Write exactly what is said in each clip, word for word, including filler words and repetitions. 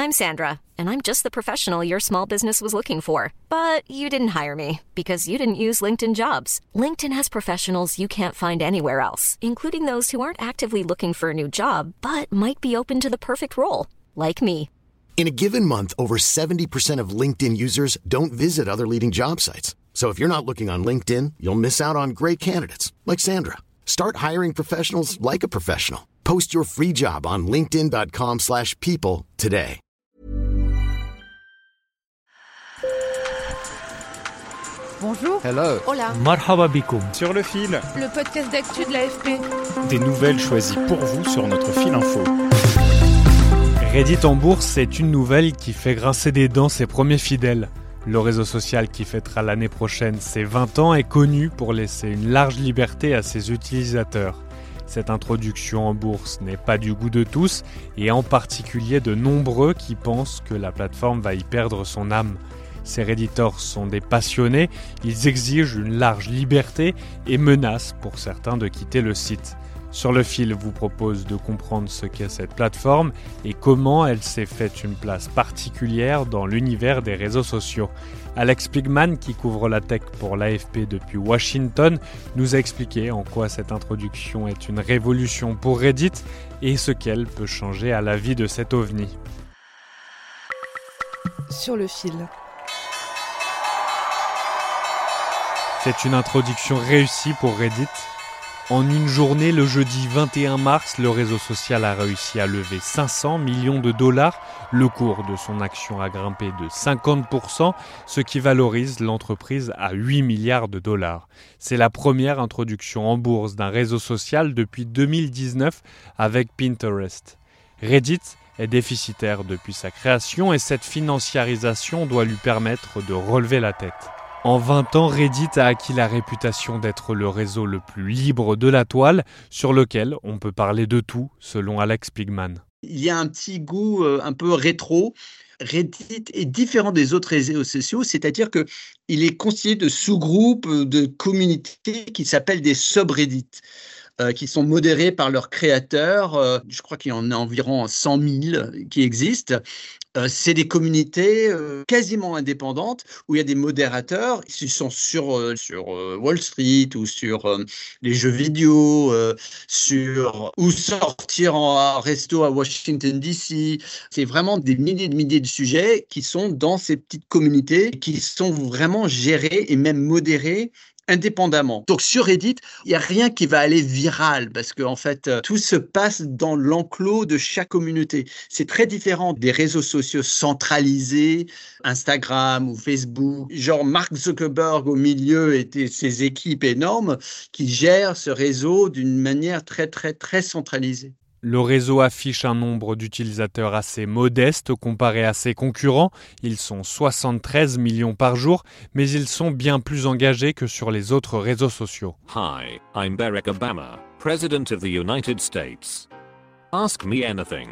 I'm Sandra, and I'm just the professional your small business was looking for. But you didn't hire me because you didn't use LinkedIn Jobs. LinkedIn has professionals you can't find anywhere else, including those who aren't actively looking for a new job, but might be open to the perfect role, like me. In a given month, over seventy percent of LinkedIn users don't visit other leading job sites. So if you're not looking on LinkedIn, you'll miss out on great candidates like Sandra. Start hiring professionals like a professional. Post your free job on linkedin.com slash people today. Bonjour. Hello. Hola. Marhaba bikoum. Sur le fil. Le podcast d'actu de l'A F P. Des nouvelles choisies pour vous sur notre fil info. Reddit en bourse, c'est une nouvelle qui fait grincer des dents ses premiers fidèles. Le réseau social qui fêtera l'année prochaine ses vingt ans est connu pour laisser une large liberté à ses utilisateurs. Cette introduction en bourse n'est pas du goût de tous, et en particulier de nombreux qui pensent que la plateforme va y perdre son âme. Ces Redditors sont des passionnés, ils exigent une large liberté et menacent pour certains de quitter le site. Sur le fil vous propose de comprendre ce qu'est cette plateforme et comment elle s'est faite une place particulière dans l'univers des réseaux sociaux. Alex Pigman, qui couvre la tech pour l'A F P depuis Washington, nous a expliqué en quoi cette introduction est une révolution pour Reddit et ce qu'elle peut changer à la vie de cet ovni. Sur le fil. C'est une introduction réussie pour Reddit. En une journée, le jeudi vingt et un mars, le réseau social a réussi à lever cinq cents millions de dollars. Le cours de son action a grimpé de cinquante pour cent, ce qui valorise l'entreprise à huit milliards de dollars. C'est la première introduction en bourse d'un réseau social depuis deux mille dix-neuf avec Pinterest. Reddit est déficitaire depuis sa création et cette financiarisation doit lui permettre de relever la tête. En vingt ans, Reddit a acquis la réputation d'être le réseau le plus libre de la toile, sur lequel on peut parler de tout, selon Alex Pigman. Il y a un petit goût euh, un peu rétro. Reddit est différent des autres réseaux sociaux, c'est-à-dire qu'il est constitué de sous-groupes, de communautés qui s'appellent des subreddits. Euh, qui sont modérés par leurs créateurs. Euh, je crois qu'il y en a environ cent mille qui existent. Euh, c'est des communautés euh, quasiment indépendantes où il y a des modérateurs qui sont sur, euh, sur euh, Wall Street ou sur euh, les jeux vidéo, euh, sur, ou sortir en resto à Washington D C. C'est vraiment des milliers de milliers de sujets qui sont dans ces petites communautés qui sont vraiment gérés et même modérés indépendamment. Donc sur Reddit, il n'y a rien qui va aller viral parce que en fait, tout se passe dans l'enclos de chaque communauté. C'est très différent des réseaux sociaux centralisés, Instagram ou Facebook. Genre Mark Zuckerberg au milieu et ses équipes énormes qui gèrent ce réseau d'une manière très très très centralisée. Le réseau affiche un nombre d'utilisateurs assez modeste comparé à ses concurrents. Ils sont soixante-treize millions par jour, mais ils sont bien plus engagés que sur les autres réseaux sociaux. Hi, I'm Barack Obama, President of the United States. Ask me anything.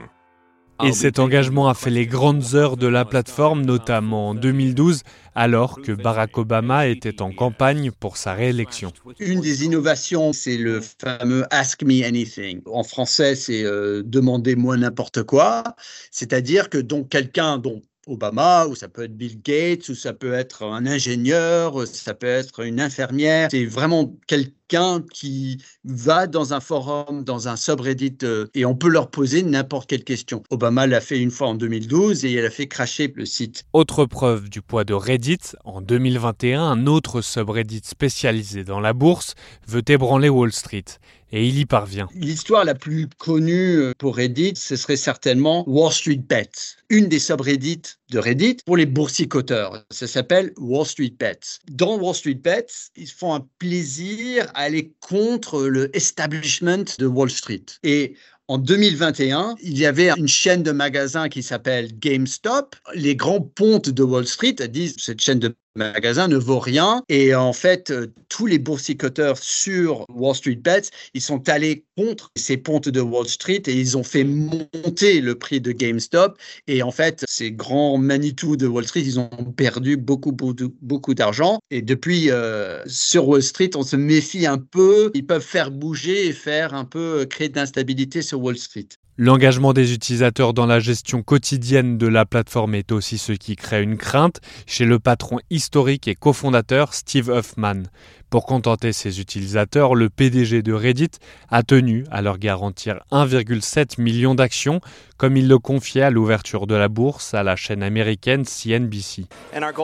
Et cet engagement a fait les grandes heures de la plateforme, notamment en deux mille douze, alors que Barack Obama était en campagne pour sa réélection. Une des innovations, c'est le fameux « Ask me anything ». En français, c'est euh, « Demandez-moi n'importe quoi ». C'est-à-dire que donc quelqu'un dont Obama, ou ça peut être Bill Gates, ou ça peut être un ingénieur, ça peut être une infirmière. C'est vraiment quelqu'un qui va dans un forum, dans un subreddit, euh, et on peut leur poser n'importe quelle question. Obama l'a fait une fois en deux mille douze et il a fait crasher le site. Autre preuve du poids de Reddit, en deux mille vingt et un, un autre subreddit spécialisé dans la bourse veut ébranler Wall Street. Et il y parvient. L'histoire la plus connue pour Reddit, ce serait certainement Wall Street Bets, une des subreddits de Reddit pour les boursicoteurs. Ça s'appelle Wall Street Bets. Dans Wall Street Bets, ils font un plaisir à aller contre le establishment de Wall Street. Et en deux mille vingt et un, il y avait une chaîne de magasins qui s'appelle GameStop. Les grands pontes de Wall Street disent que cette chaîne de magasins ne vaut rien. Et en fait, euh, tous les boursicoteurs sur Wall Street Bets, ils sont allés contre ces pontes de Wall Street et ils ont fait monter le prix de GameStop. Et en fait, ces grands Manitou de Wall Street, ils ont perdu beaucoup, beaucoup, beaucoup d'argent. Et depuis, euh, sur Wall Street, on se méfie un peu. Ils peuvent faire bouger et faire un peu créer de l'instabilité sur Wall Street. L'engagement des utilisateurs dans la gestion quotidienne de la plateforme est aussi ce qui crée une crainte chez le patron historique et cofondateur Steve Huffman. Pour contenter ses utilisateurs, le P D G de Reddit a tenu à leur garantir un virgule sept million d'actions, comme il le confiait à l'ouverture de la bourse à la chaîne américaine C N B C.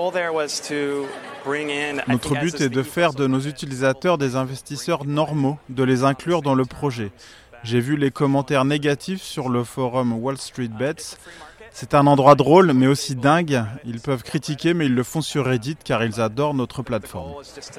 Notre but est de faire de nos utilisateurs des investisseurs normaux, de les inclure dans le projet. J'ai vu les commentaires négatifs sur le forum Wall Street Bets. C'est un endroit drôle, mais aussi dingue. Ils peuvent critiquer, mais ils le font sur Reddit car ils adorent notre plateforme.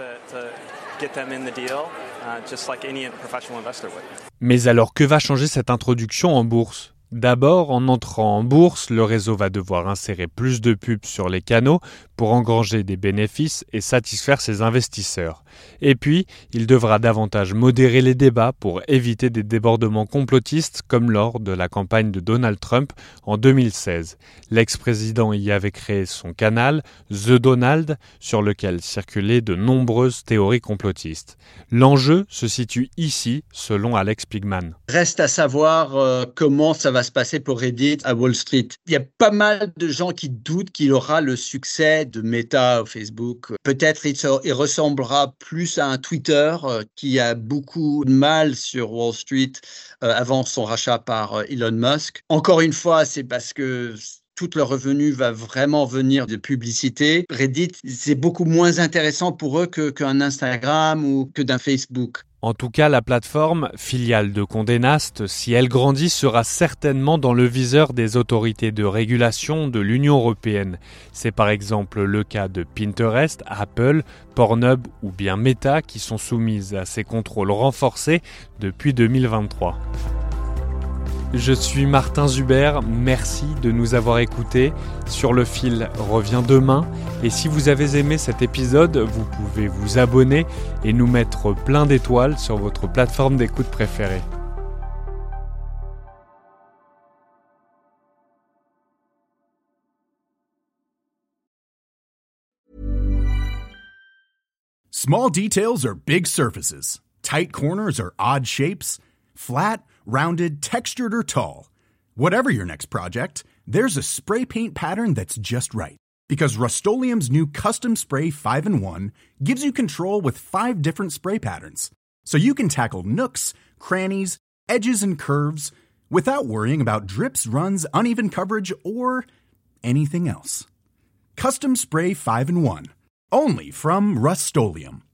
Mais alors, que va changer cette introduction en bourse ? D'abord, en entrant en bourse, le réseau va devoir insérer plus de pubs sur les canaux pour engranger des bénéfices et satisfaire ses investisseurs. Et puis, il devra davantage modérer les débats pour éviter des débordements complotistes comme lors de la campagne de Donald Trump en deux mille seize. L'ex-président y avait créé son canal, The Donald, sur lequel circulaient de nombreuses théories complotistes. L'enjeu se situe ici, selon Alex Pigman. Reste à savoir euh, comment ça va se passer pour Reddit à Wall Street. Il y a pas mal de gens qui doutent qu'il aura le succès de Meta ou Facebook. Peut-être il, se, il ressemblera plus à un Twitter euh, qui a beaucoup de mal sur Wall Street euh, avant son rachat par euh, Elon Musk. Encore une fois, c'est parce que tout le revenu va vraiment venir de publicité. Reddit, c'est beaucoup moins intéressant pour eux que, qu'un Instagram ou que d'un Facebook. En tout cas, la plateforme, filiale de Condé Nast, si elle grandit, sera certainement dans le viseur des autorités de régulation de l'Union européenne. C'est par exemple le cas de Pinterest, Apple, Pornhub ou bien Meta qui sont soumises à ces contrôles renforcés depuis deux mille vingt-trois. Je suis Martin Zuber, merci de nous avoir écoutés. Sur le fil revient demain et si vous avez aimé cet épisode, vous pouvez vous abonner et nous mettre plein d'étoiles sur votre plateforme d'écoute préférée. Small details are big surfaces. Tight corners are odd shapes. Flat, rounded, textured, or tall. Whatever your next project, there's a spray paint pattern that's just right. Because Rust-Oleum's new Custom Spray five in one gives you control with five different spray patterns. So you can tackle nooks, crannies, edges, and curves without worrying about drips, runs, uneven coverage, or anything else. Custom Spray five in one. Only from Rust-Oleum.